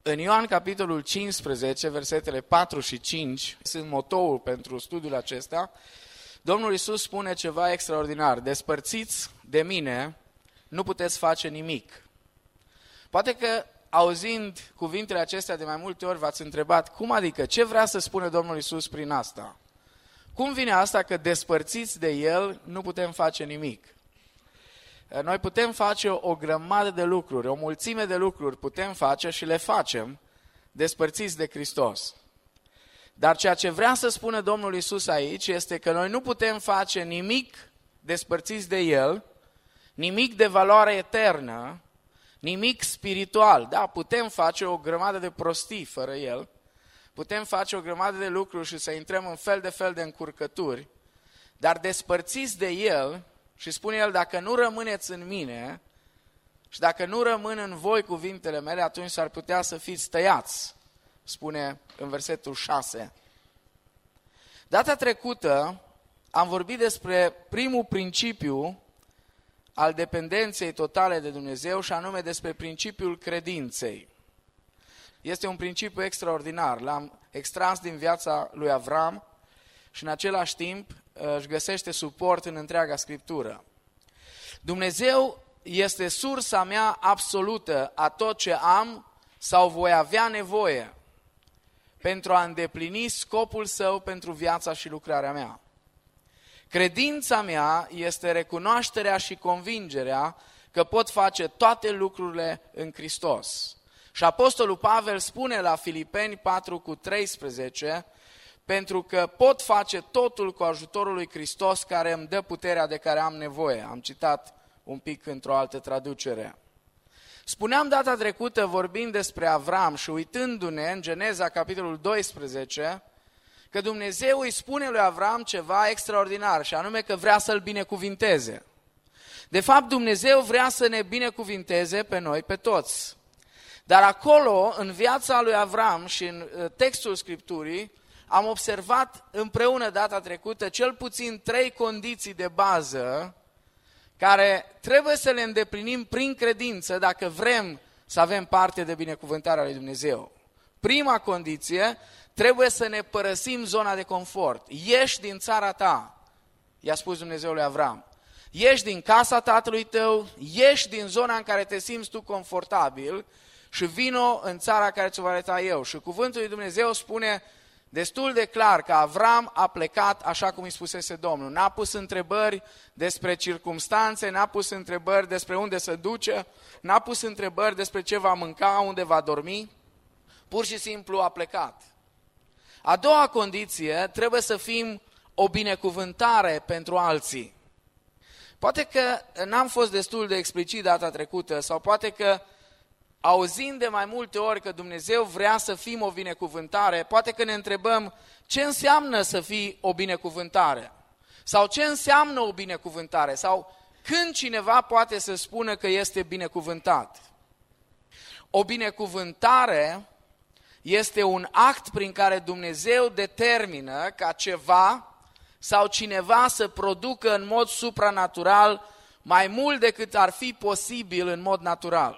În Ioan, capitolul 15, versetele 4 și 5, sunt motoul pentru studiul acesta, Domnul Iisus spune ceva extraordinar. Despărțiți de mine, nu puteți face nimic. Poate că, auzind cuvintele acestea de mai multe ori, v-ați întrebat, cum adică, ce vrea să spună Domnul Iisus prin asta? Cum vine asta că despărțiți de El, nu putem face nimic? Noi putem face o grămadă de lucruri, o mulțime de lucruri putem face și le facem despărțiți de Hristos. Dar ceea ce vrea să spună Domnul Iisus aici este că noi nu putem face nimic despărțiți de El, nimic de valoare eternă, nimic spiritual. Da, putem face o grămadă de prostii fără El, putem face o grămadă de lucruri și să intrăm în fel de încurcături, dar despărțiți de El, și spune El, dacă nu rămâneți în mine și dacă nu rămân în voi cuvintele mele, atunci s-ar putea să fiți tăiați, spune în versetul 6. Data trecută am vorbit despre primul principiu al dependenței totale de Dumnezeu și anume despre principiul credinței. Este un principiu extraordinar, l-am extras din viața lui Avram și în același timp își găsește suport în întreaga Scriptură. Dumnezeu este sursa mea absolută a tot ce am sau voi avea nevoie pentru a îndeplini scopul Său pentru viața și lucrarea mea. Credința mea este recunoașterea și convingerea că pot face toate lucrurile în Hristos. Și Apostolul Pavel spune la Filipeni 4:13, pentru că pot face totul cu ajutorul lui Hristos care îmi dă puterea de care am nevoie. Am citat un pic într-o altă traducere. Spuneam data trecută, vorbind despre Avram și uitându-ne în Geneza, capitolul 12, că Dumnezeu îi spune lui Avram ceva extraordinar, și anume că vrea să-l binecuvinteze. De fapt, Dumnezeu vrea să ne binecuvinteze pe noi, pe toți. Dar acolo, în viața lui Avram și în textul Scripturii, am observat împreună data trecută cel puțin 3 condiții de bază care trebuie să le îndeplinim prin credință dacă vrem să avem parte de binecuvântarea lui Dumnezeu. Prima condiție, trebuie să ne părăsim zona de confort. Ieși din țara ta, i-a spus Dumnezeu lui Avram. Ieși din casa tatălui tău, ieși din zona în care te simți tu confortabil și vino în țara care ți-o va arăta eu. Și cuvântul lui Dumnezeu spune destul de clar că Avram a plecat așa cum îi spusese Domnul. N-a pus întrebări despre circumstanțe, n-a pus întrebări despre unde se duce, n-a pus întrebări despre ce va mânca, unde va dormi. Pur și simplu a plecat. A doua condiție, trebuie să fim o binecuvântare pentru alții. Poate că n-am fost destul de explicit data trecută sau poate că auzind de mai multe ori că Dumnezeu vrea să fim o binecuvântare, poate că ne întrebăm ce înseamnă să fii o binecuvântare sau ce înseamnă o binecuvântare sau când cineva poate să spună că este binecuvântat. O binecuvântare este un act prin care Dumnezeu determină ca ceva sau cineva să producă în mod supranatural mai mult decât ar fi posibil în mod natural.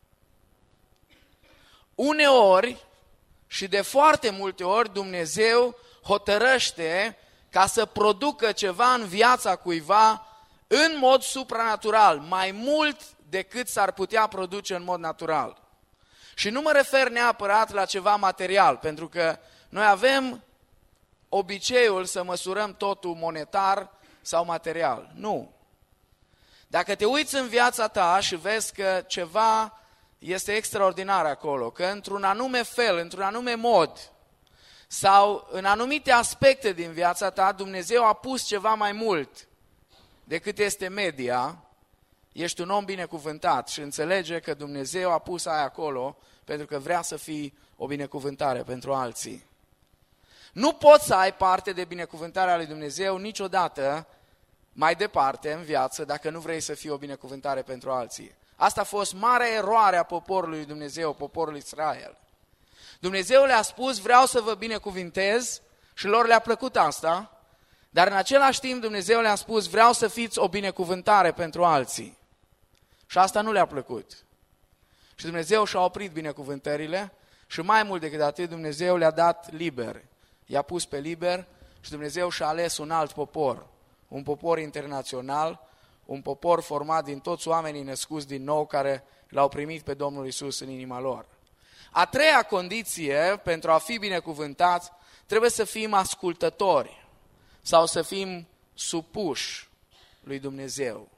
Uneori și de foarte multe ori Dumnezeu hotărăște ca să producă ceva în viața cuiva în mod supranatural, mai mult decât s-ar putea produce în mod natural. Și nu mă refer neapărat la ceva material, pentru că noi avem obiceiul să măsurăm totul monetar sau material. Nu. Dacă te uiți în viața ta și vezi că ceva este extraordinar acolo, că într-un anume fel, într-un anume mod sau în anumite aspecte din viața ta, Dumnezeu a pus ceva mai mult decât este media, ești un om binecuvântat și înțelege că Dumnezeu a pus aia acolo pentru că vrea să fii o binecuvântare pentru alții. Nu poți să ai parte de binecuvântarea lui Dumnezeu niciodată mai departe în viață dacă nu vrei să fii o binecuvântare pentru alții. Asta a fost marea eroare a poporului lui Dumnezeu, poporul Israel. Dumnezeu le-a spus, vreau să vă binecuvintez și lor le-a plăcut asta, dar în același timp Dumnezeu le-a spus, vreau să fiți o binecuvântare pentru alții. Și asta nu le-a plăcut. Și Dumnezeu și-a oprit binecuvântările Și mai mult decât atât, Dumnezeu le-a dat liber. I-a pus pe liber și Dumnezeu și-a ales un alt popor. Un popor internațional, un popor format din toți oamenii născuți din nou care l-au primit pe Domnul Iisus în inima lor. A treia condiție pentru a fi binecuvântați, trebuie să fim ascultători sau să fim supuși lui Dumnezeu.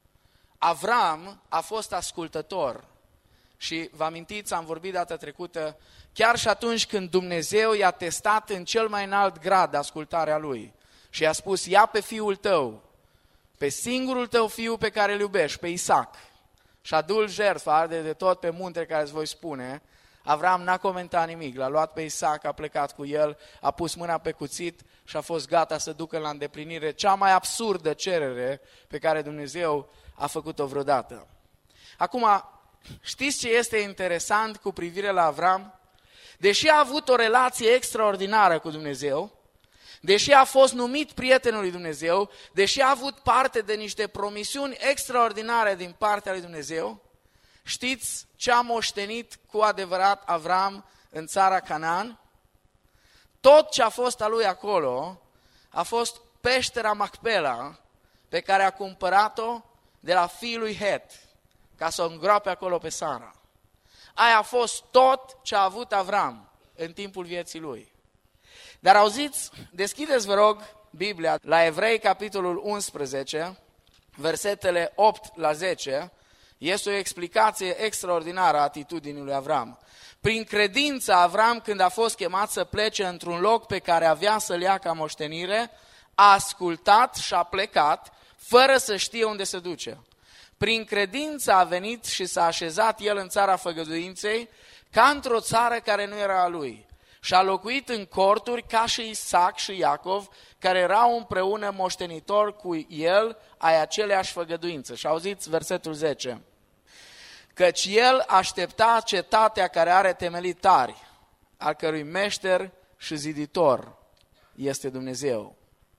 Avram a fost ascultător și vă amintiți, am vorbit data trecută, chiar și atunci când Dumnezeu i-a testat în cel mai înalt grad ascultarea lui și i-a spus, ia pe fiul tău, pe singurul tău fiu pe care îl iubești, pe Isaac, și adu-l jertfă, arde de tot pe muntele care îți voi spune. Avram n-a comentat nimic, l-a luat pe Isaac, a plecat cu el, a pus mâna pe cuțit și a fost gata să ducă la îndeplinire cea mai absurdă cerere pe care Dumnezeu a făcut-o vreodată. Acum, știți ce este interesant cu privire la Avram? Deși a avut o relație extraordinară cu Dumnezeu, deși a fost numit prietenul lui Dumnezeu, deși a avut parte de niște promisiuni extraordinare din partea lui Dumnezeu, știți ce a moștenit cu adevărat Avram în țara Canaan? Tot ce a fost a lui acolo a fost peștera Macpela, pe care a cumpărat-o de la fiul lui Het, ca să o îngroape acolo pe Sara. Aia a fost tot ce a avut Avram în timpul vieții lui. Dar auziți, deschideți vă rog Biblia la Evrei, capitolul 11, versetele 8 la 10, este o explicație extraordinară a atitudinii lui Avram. Prin credință Avram, când a fost chemat să plece într-un loc pe care avea să-l ia ca moștenire, a ascultat și a plecat, fără să știe unde se duce. Prin credință a venit și s-a așezat el în țara făgăduinței, ca într-o țară care nu era a lui. Și a locuit în corturi ca și Isaac și Iacov, care erau împreună moștenitori cu el ai aceleași făgăduințe. Și auziți versetul 10. Căci el aștepta cetatea care are temelii tari, al cărui meșter și ziditor este Dumnezeu.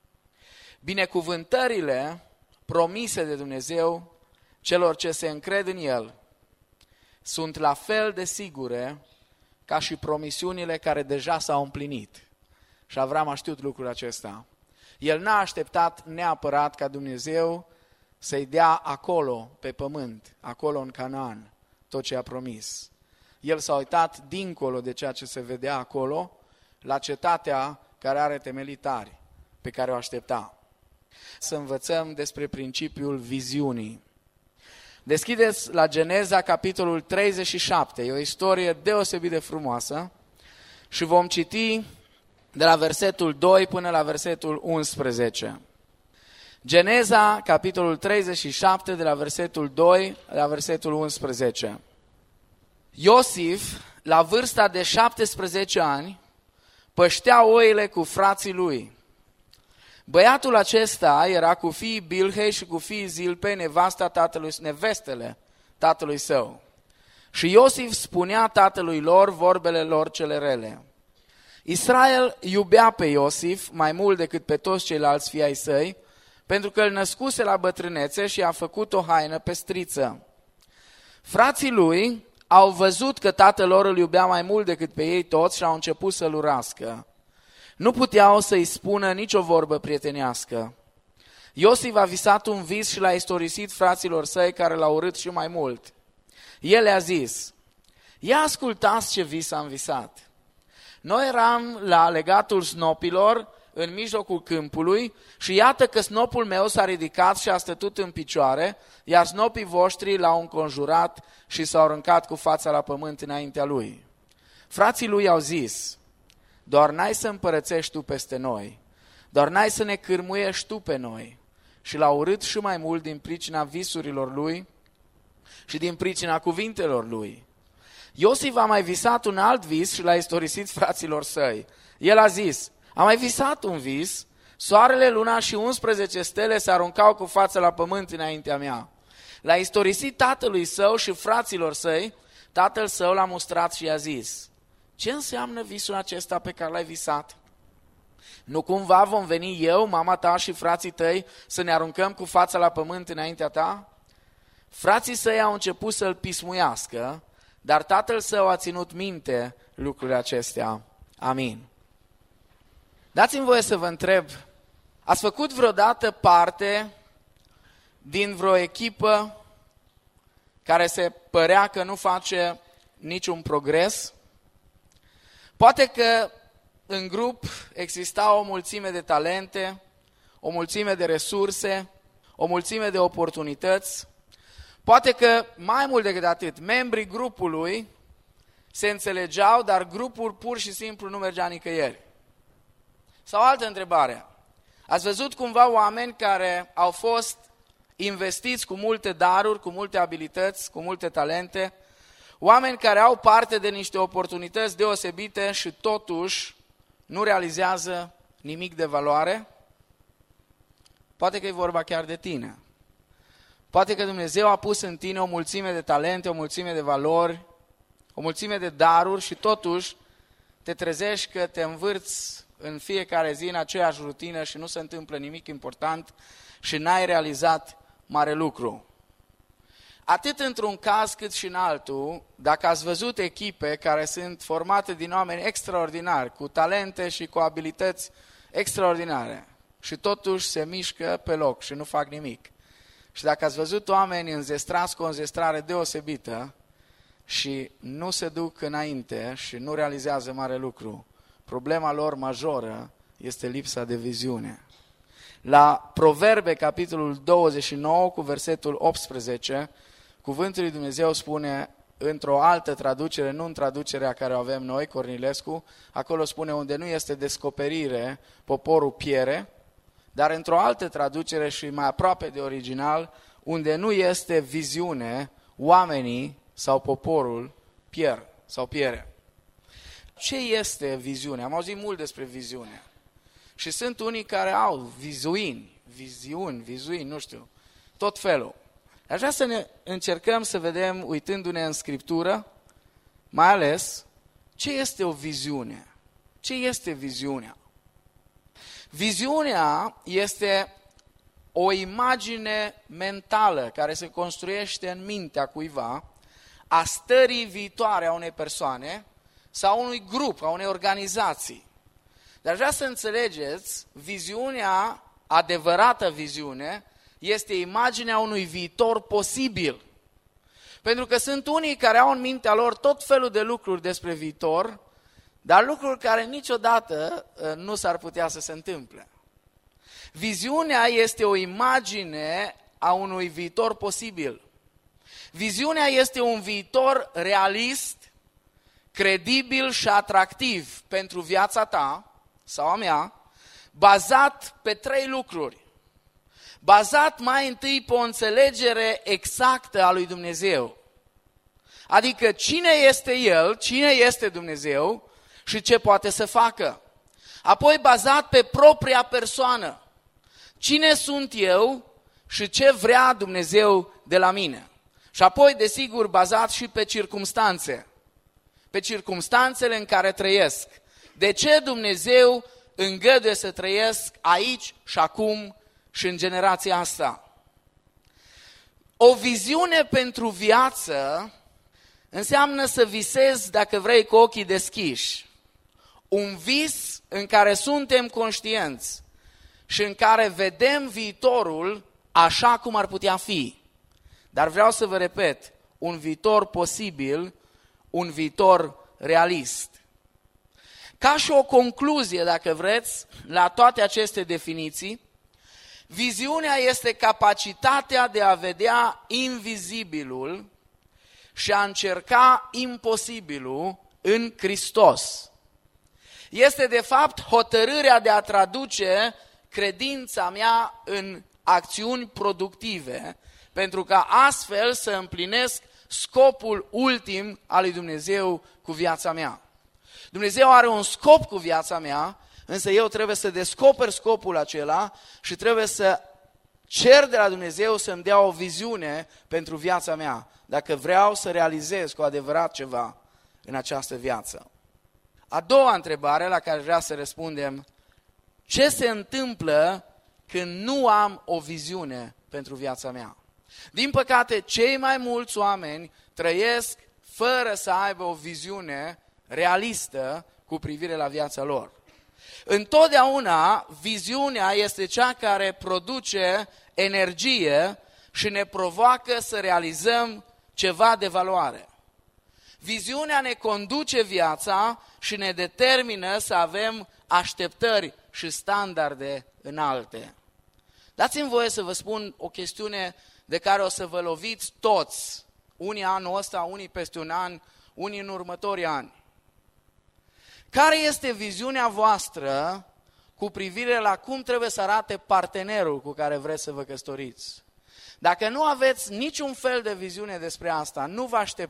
Binecuvântările promise de Dumnezeu celor ce se încred în el sunt la fel de sigure ca și promisiunile care deja s-au împlinit. Și Avram a știut lucrul acesta. El n-a așteptat neapărat ca Dumnezeu să-i dea acolo, pe pământ, acolo în Canaan, tot ce a promis. El s-a uitat dincolo de ceea ce se vedea acolo, la cetatea care are temelii tari, pe care o aștepta. Să învățăm despre principiul viziunii. Deschideți la Geneza, capitolul 37, e o istorie deosebit de frumoasă și vom citi de la versetul 2 până la versetul 11. Geneza, capitolul 37, de la versetul 2 la versetul 11. Iosif, la vârsta de 17 ani, păștea oile cu frații lui. Băiatul acesta era cu fiii Bilhei și cu fiii Zilpei, nevestele tatălui său. Și Iosif spunea tatălui lor vorbele lor cele rele. Israel iubea pe Iosif mai mult decât pe toți ceilalți fii ai săi, pentru că îl născuse la bătrânețe și a făcut o haină pestriță. Frații lui au văzut că tatăl lor îl iubea mai mult decât pe ei toți și au început să-l urască. Nu puteau să-i spună nicio vorbă prietenească. Iosif a visat un vis și l-a istorisit fraților săi care l-au urât și mai mult. El le-a zis, ia ascultați ce vis am visat. Noi eram la legatul snopilor în mijlocul câmpului și iată că snopul meu s-a ridicat și a stătut în picioare, iar snopii voștri l-au înconjurat și s-au aruncat cu fața la pământ înaintea lui. Frații lui au zis, doar n-ai să împărățești tu peste noi, doar n-ai să ne cârmuiești tu pe noi. Și l-a urât și mai mult din pricina visurilor lui și din pricina cuvintelor lui. Iosif a mai visat un alt vis și l-a istorisit fraților săi. El a zis, am mai visat un vis, soarele, luna și 11 stele se aruncau cu fața la pământ înaintea mea. L-a istorisit tatălui său și fraților săi, tatăl său l-a mustrat și i-a zis, ce înseamnă visul acesta pe care l-ai visat? Nu cumva vom veni eu, mama ta și frații tăi să ne aruncăm cu fața la pământ înaintea ta? Frații săi au început să-l pismuiască, dar tatăl său a ținut minte lucrurile acestea. Amin. Dați-mi voie să vă întreb, ați făcut vreodată parte din vreo echipă care se părea că nu face niciun progres? Poate că în grup exista o mulțime de talente, o mulțime de resurse, o mulțime de oportunități. Poate că, mai mult decât atât, membrii grupului se înțelegeau, dar grupul pur și simplu nu mergea nicăieri. Sau altă întrebare. Ați văzut cumva oameni care au fost investiți cu multe daruri, cu multe abilități, cu multe talente, oameni care au parte de niște oportunități deosebite și totuși nu realizează nimic de valoare? Poate că e vorba chiar de tine. Poate că Dumnezeu a pus în tine o mulțime de talente, o mulțime de valori, o mulțime de daruri și totuși te trezești că te învârți în fiecare zi în aceeași rutină și nu se întâmplă nimic important și n-ai realizat mare lucru. Atât într-un caz cât și în altul, dacă ați văzut echipe care sunt formate din oameni extraordinari, cu talente și cu abilități extraordinare și totuși se mișcă pe loc și nu fac nimic. Și dacă ați văzut oameni înzestrați cu o înzestrare deosebită și nu se duc înainte și nu realizează mare lucru, problema lor majoră este lipsa de viziune. La Proverbe, capitolul 29, cu versetul 18, cuvântul lui Dumnezeu spune într-o altă traducere, nu în traducerea care o avem noi, Cornilescu, acolo spune unde nu este descoperire, poporul piere, dar într-o altă traducere și mai aproape de original, unde nu este viziune, oamenii sau poporul pierd sau piere. Ce este viziune? Am auzit mult despre viziune. Și sunt unii care au viziuni, nu știu, tot felul. Aș vrea să ne încercăm să vedem, uitându-ne în Scriptură, mai ales, ce este o viziune? Ce este viziunea? Viziunea este o imagine mentală care se construiește în mintea cuiva a stării viitoare a unei persoane sau a unui grup, a unei organizații. Dar vreau să înțelegeți, viziunea, adevărată viziune, este imaginea unui viitor posibil. Pentru că sunt unii care au în mintea lor tot felul de lucruri despre viitor, dar lucruri care niciodată nu s-ar putea să se întâmple. Viziunea este o imagine a unui viitor posibil. Viziunea este un viitor realist, credibil și atractiv pentru viața ta sau a mea, bazat pe 3 lucruri. Bazat mai întâi pe o înțelegere exactă a lui Dumnezeu. Adică cine este El, cine este Dumnezeu și ce poate să facă. Apoi bazat pe propria persoană. Cine sunt eu și ce vrea Dumnezeu de la mine. Și apoi, desigur, bazat și pe circumstanțe. Pe circumstanțele în care trăiesc. De ce Dumnezeu îngăduie să trăiesc aici și acum și în generația asta? O viziune pentru viață înseamnă să visezi, dacă vrei, cu ochii deschiși. Un vis în care suntem conștienți și în care vedem viitorul așa cum ar putea fi. Dar vreau să vă repet, un viitor posibil, un viitor realist. Ca și o concluzie, dacă vreți, la toate aceste definiții, viziunea este capacitatea de a vedea invizibilul și a încerca imposibilul în Hristos. Este, de fapt, hotărârea de a traduce credința mea în acțiuni productive, pentru ca astfel să împlinesc scopul ultim al lui Dumnezeu cu viața mea. Dumnezeu are un scop cu viața mea, însă eu trebuie să descoper scopul acela și trebuie să cer de la Dumnezeu să-mi dea o viziune pentru viața mea, dacă vreau să realizez cu adevărat ceva în această viață. A doua întrebare la care vreau să răspundem: ce se întâmplă când nu am o viziune pentru viața mea? Din păcate, cei mai mulți oameni trăiesc fără să aibă o viziune realistă cu privire la viața lor. Întotdeauna viziunea este cea care produce energie și ne provoacă să realizăm ceva de valoare. Viziunea ne conduce viața și ne determină să avem așteptări și standarde înalte. Dați-mi voie să vă spun o chestiune de care o să vă loviți toți, unii anul ăsta, unii peste un an, unii în următorii ani. Care este viziunea voastră cu privire la cum trebuie să arate partenerul cu care vreți să vă căsătoriți? Dacă nu aveți niciun fel de viziune despre asta, nu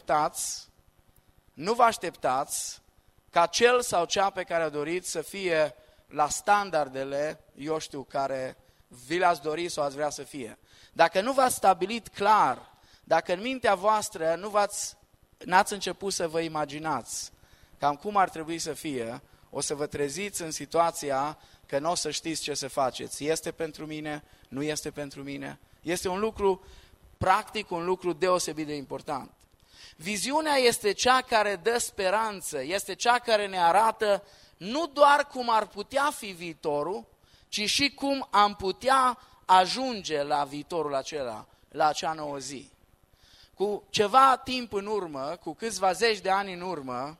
vă așteptați ca cel sau cea pe care o doriți să fie la standardele, eu știu, care vi le-ați dori sau ați vrea să fie. Dacă nu v-ați stabilit clar, dacă în mintea voastră n-ați început să vă imaginați cam cum ar trebui să fie, o să vă treziți în situația că nu o să știți ce să faceți. Este pentru mine? Nu este pentru mine? Este un lucru practic, un lucru deosebit de important. Viziunea este cea care dă speranță, este cea care ne arată nu doar cum ar putea fi viitorul, ci și cum am putea ajunge la viitorul acela, la acea nouă zi. Cu ceva timp în urmă, cu câțiva zeci de ani în urmă,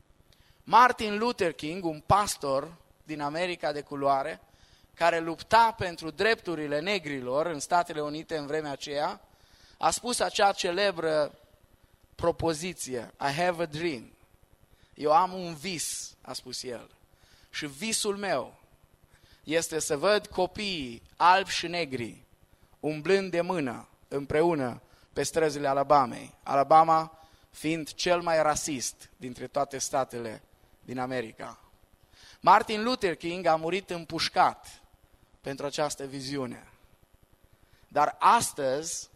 Martin Luther King, un pastor din America de culoare, care lupta pentru drepturile negrilor în Statele Unite în vremea aceea, a spus acea celebră propoziție, I have a dream. Eu am un vis, a spus el. Și visul meu este să văd copiii albi și negri umblând de mână împreună pe străzile Alabamei. Alabama fiind cel mai rasist dintre toate statele din America. Martin Luther King a murit împușcat pentru această viziune. Dar astăzi,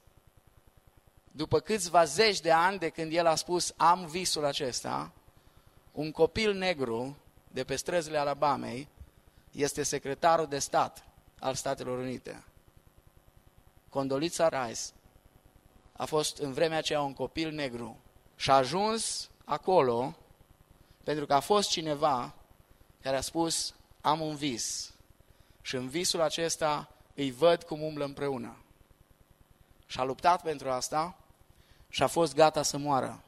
după câțiva zeci de ani de când el a spus am visul acesta, un copil negru de pe străzile Alabamei este secretarul de stat al Statelor Unite. Condoleezza Rice a fost în vremea aceea un copil negru și a ajuns acolo pentru că a fost cineva care a spus am un vis și în visul acesta îi văd cum umblă împreună. Și a luptat pentru asta și a fost gata să moară.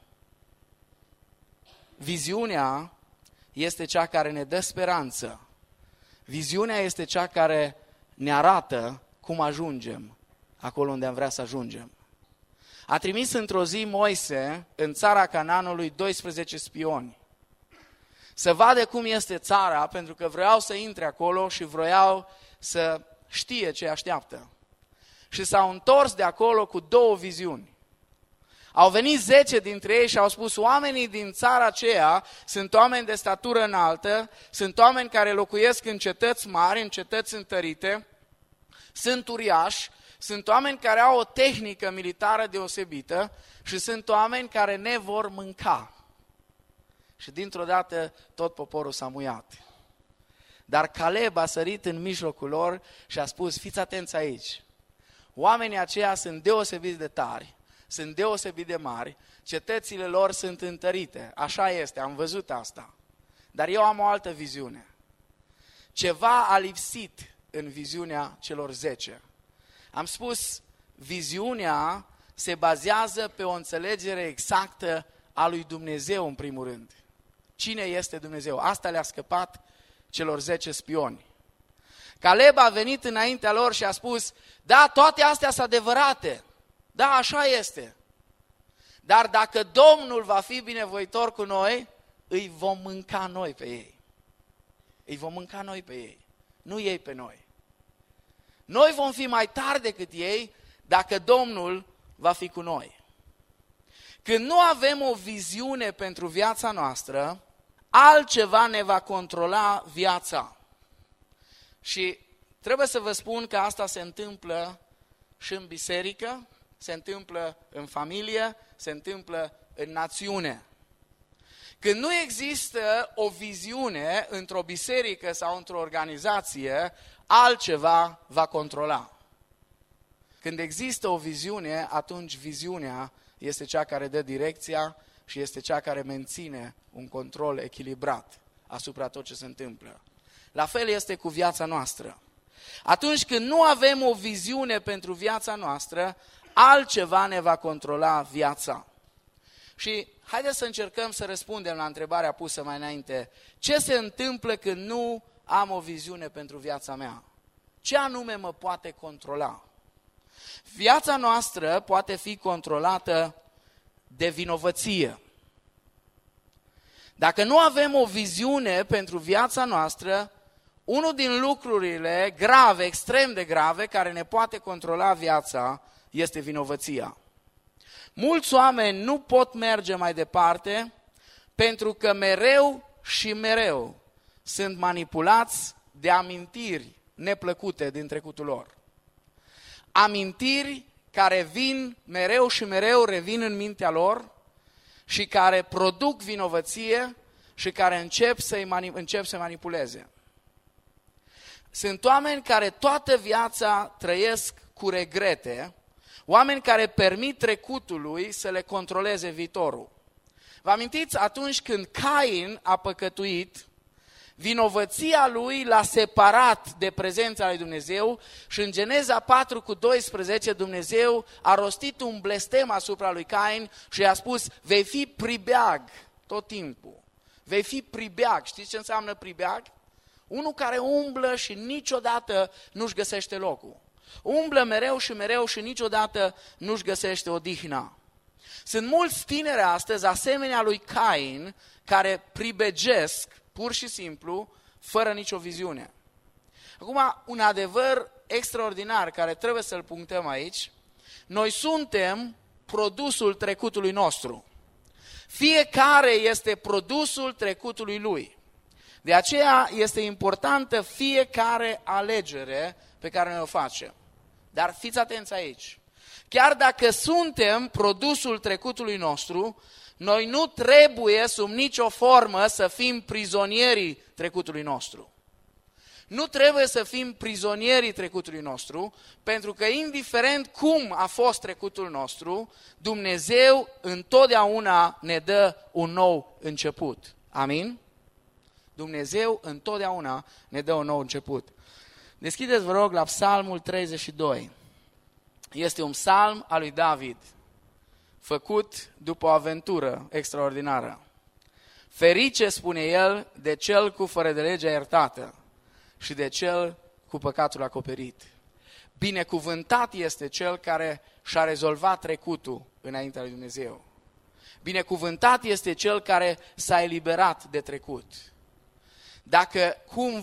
Viziunea este cea care ne dă speranță. Viziunea este cea care ne arată cum ajungem acolo unde am vrea să ajungem. A trimis într-o zi Moise în țara Canaanului 12 spioni să vadă cum este țara, pentru că vreau să intre acolo și vreau să știe ce așteaptă. Și s-au întors de acolo cu două viziuni. Au venit 10 dintre ei și au spus, oamenii din țara aceea sunt oameni de statură înaltă, sunt oameni care locuiesc în cetăți mari, în cetăți întărite, sunt uriași, sunt oameni care au o tehnică militară deosebită și sunt oameni care ne vor mânca. Și dintr-o dată tot poporul s-a muiat. Dar Caleb a sărit în mijlocul lor și a spus, fiți atenți aici, oamenii aceia sunt deosebiți de tari, sunt deosebit de mari, cetățile lor sunt întărite, așa este, am văzut asta. Dar eu am o altă viziune. Ceva a lipsit în viziunea celor 10. Am spus, viziunea se bazează pe o înțelegere exactă a lui Dumnezeu în primul rând. Cine este Dumnezeu? Asta le-a scăpat celor 10 spioni. Caleb a venit înaintea lor și a spus, da, toate astea sunt adevărate. Da, așa este. Dar dacă Domnul va fi binevoitor cu noi, îi vom mânca noi pe ei. Îi vom mânca noi pe ei, nu ei pe noi. Noi vom fi mai tari decât ei dacă Domnul va fi cu noi. Când nu avem o viziune pentru viața noastră, altceva ne va controla viața. Și trebuie să vă spun că asta se întâmplă și în biserică, se întâmplă în familie, se întâmplă în națiune. Când nu există o viziune într-o biserică sau într-o organizație, altceva va controla. Când există o viziune, atunci viziunea este cea care dă direcția și este cea care menține un control echilibrat asupra tot ce se întâmplă. La fel este cu viața noastră. Atunci când nu avem o viziune pentru viața noastră, altceva ne va controla viața. Și haideți să încercăm să răspundem la întrebarea pusă mai înainte. Ce se întâmplă când nu am o viziune pentru viața mea? Ce anume mă poate controla? Viața noastră poate fi controlată de vinovăție. Dacă nu avem o viziune pentru viața noastră, unul din lucrurile grave, extrem de grave, care ne poate controla viața, este vinovăția. Mulți oameni nu pot merge mai departe pentru că mereu și mereu sunt manipulați de amintiri neplăcute din trecutul lor. Amintiri care vin mereu și mereu, revin în mintea lor și care produc vinovăție și care încep să manipuleze. Sunt oameni care toată viața trăiesc cu regrete, oameni care permit trecutului să le controleze viitorul. Vă amintiți atunci când Cain a păcătuit, vinovăția lui l-a separat de prezența lui Dumnezeu și în Geneza 4:12 Dumnezeu a rostit un blestem asupra lui Cain și i-a spus: vei fi pribeag tot timpul. Vei fi pribeag. Știți ce înseamnă pribeag? Unul care umblă și niciodată nu-și găsește locul. Umblă mereu și mereu și niciodată nu-și găsește odihna. Sunt mulți tineri astăzi, asemenea lui Cain, care pribegesc pur și simplu, fără nicio viziune. Acum, un adevăr extraordinar care trebuie să-l punctăm aici: noi suntem produsul trecutului nostru. Fiecare este produsul trecutului lui. De aceea este importantă fiecare alegere pe care noi o facem. Dar fiți atenți aici. Chiar dacă suntem produsul trecutului nostru, noi nu trebuie sub nicio formă să fim prizonierii trecutului nostru. Nu trebuie să fim prizonierii trecutului nostru, pentru că indiferent cum a fost trecutul nostru, Dumnezeu întotdeauna ne dă un nou început. Amin? Dumnezeu întotdeauna ne dă un nou început. Deschideți, vă rog, la Psalmul 32. Este un psalm al lui David, făcut după o aventură extraordinară. Ferice, spune el, de cel cu fără de legea iertată și de cel cu păcatul acoperit. Binecuvântat este cel care și-a rezolvat trecutul înaintea lui Dumnezeu. Binecuvântat este cel care s-a eliberat de trecut. Dacă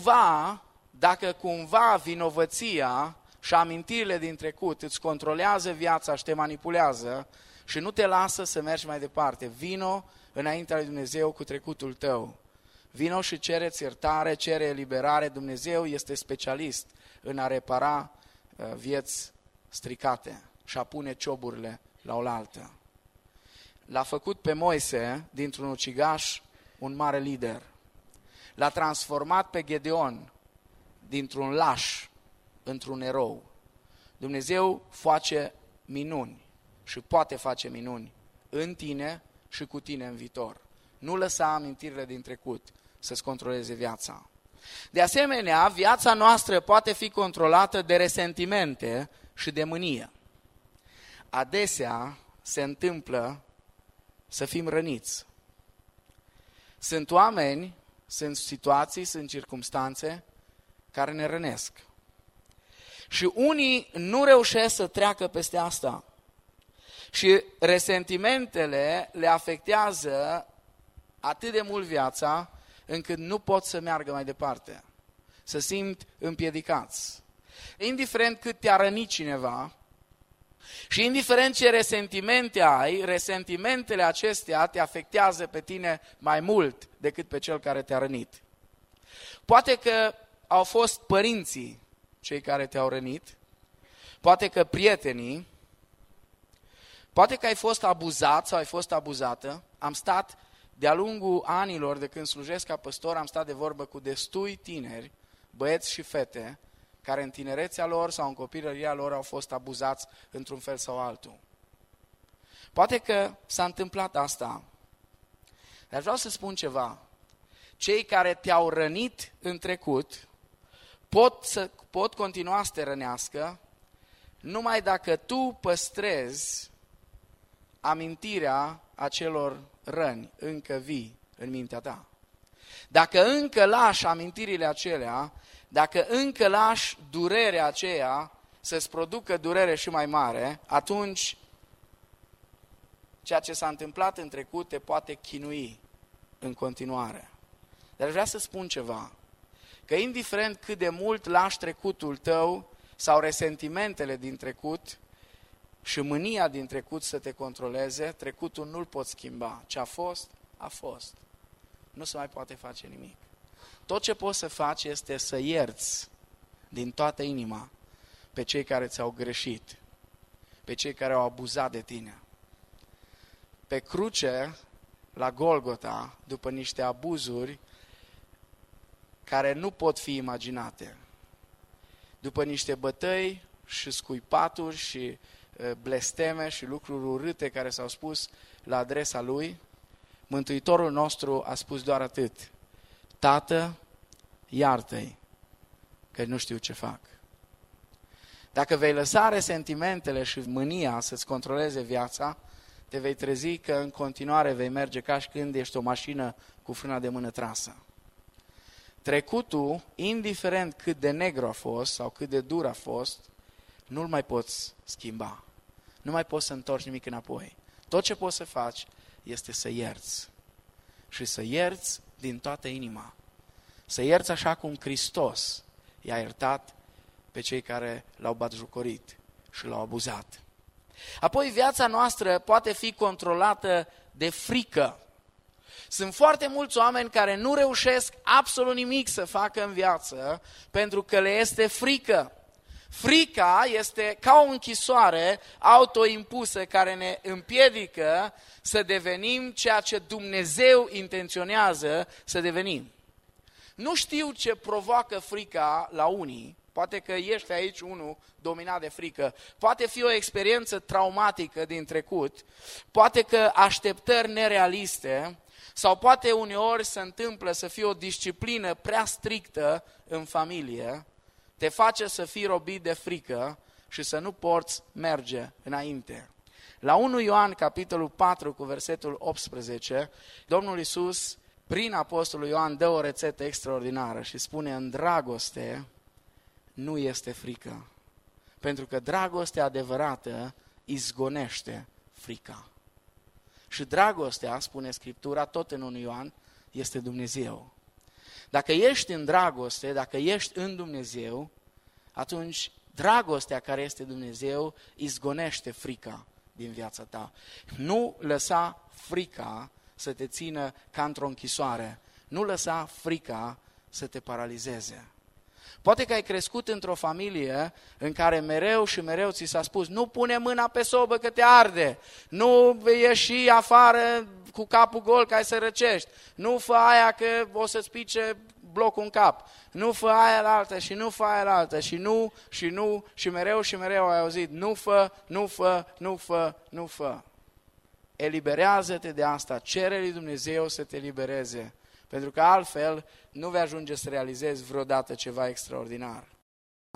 cumva vinovăția și amintirile din trecut îți controlează viața și te manipulează și nu te lasă să mergi mai departe, vino înaintea lui Dumnezeu cu trecutul tău. Vino și cere-ți iertare, cere eliberare. Dumnezeu este specialist în a repara vieți stricate și a pune cioburile la oaltă. L-a făcut pe Moise dintr-un ucigaș un mare lider. L-a transformat pe Gedeon dintr-un laș într-un erou. Dumnezeu face minuni și poate face minuni în tine și cu tine în viitor. Nu lăsa amintirile din trecut să-ți controleze viața. De asemenea, viața noastră poate fi controlată de resentimente și de mânie. Adesea se întâmplă să fim răniți. Sunt oameni, sunt situații, sunt circumstanțe care ne rănesc. Și unii nu reușesc să treacă peste asta. Și resentimentele le afectează atât de mult viața, încât nu pot să meargă mai departe. Se simt împiedicați. Indiferent cât te-a rănit cineva și indiferent ce resentimente ai, resentimentele acestea te afectează pe tine mai mult decât pe cel care te-a rănit. Poate că au fost părinții cei care te-au rănit, poate că prietenii, poate că ai fost abuzat sau ai fost abuzată. Am stat de-a lungul anilor de când slujesc ca păstor, am stat de vorbă cu destui tineri, băieți și fete, care în tinerețea lor sau în copilăria lor au fost abuzați într-un fel sau altul. Poate că s-a întâmplat asta Dar vreau să spun ceva. Cei care te-au rănit în trecut pot continua să te rănească numai dacă tu păstrezi amintirea acelor răni încă vii în mintea ta. Dacă încă lași amintirile acelea, dacă încă lași durerea aceea să-ți producă durere și mai mare, atunci ceea ce s-a întâmplat în trecut te poate chinui în continuare. Dar vreau să spun ceva, că indiferent cât de mult lași trecutul tău sau resentimentele din trecut și mânia din trecut să te controleze, trecutul nu-l poți schimba. Ce a fost, a fost. Nu se mai poate face nimic. Tot ce poți să faci este să ierți din toată inima pe cei care ți-au greșit, pe cei care au abuzat de tine. Pe cruce, la Golgota, după niște abuzuri care nu pot fi imaginate, după niște bătăi și scuipaturi și blesteme și lucruri urâte care s-au spus la adresa lui, Mântuitorul nostru a spus doar atât: Tată, iartă-i, că nu știu ce fac. Dacă vei lăsa resentimentele și mânia să-ți controleze viața, te vei trezi că în continuare vei merge ca și când ești o mașină cu frâna de mână trasă. Trecutul, indiferent cât de negru a fost sau cât de dur a fost, nu-l mai poți schimba. Nu mai poți să întorci nimic înapoi. Tot ce poți să faci este să ierți. Și să ierți din toată inima. Să ierți așa cum Hristos i-a iertat pe cei care l-au batjocorit și l-au abuzat. Apoi viața noastră poate fi controlată de frică. Sunt foarte mulți oameni care nu reușesc absolut nimic să facă în viață pentru că le este frică. Frica este ca o închisoare autoimpusă care ne împiedică să devenim ceea ce Dumnezeu intenționează să devenim. Nu știu ce provoacă frica la unii, poate că ești aici unul dominat de frică, poate fi o experiență traumatică din trecut, poate că așteptări nerealiste, sau poate uneori se întâmplă să fie o disciplină prea strictă în familie, te face să fii robit de frică și să nu poți merge înainte. La 1 Ioan, capitolul 4, cu versetul 18, Domnul Iisus, prin apostolul Ioan, dă o rețetă extraordinară și spune: în dragoste nu este frică, pentru că dragostea adevărată izgonește frica. Și dragostea, spune Scriptura, tot în 1 Ioan, este Dumnezeu. Dacă ești în dragoste, dacă ești în Dumnezeu, atunci dragostea care este Dumnezeu izgonește frica din viața ta. Nu lăsa frica să te țină ca într-o închisoare. Nu lăsa frica să te paralizeze. Poate că ai crescut într-o familie în care mereu și mereu ți s-a spus: nu pune mâna pe sobă că te arde, nu ieși afară cu capul gol ca să răcești, nu fă aia că o să-ți pice blocul în cap, nu fă aia la altă și nu fă aia la altă și mereu ai auzit: nu fă, nu fă, nu fă, nu fă. Eliberează-te de asta, cere lui Dumnezeu să te libereze, pentru că altfel nu vei ajunge să realizezi vreodată ceva extraordinar.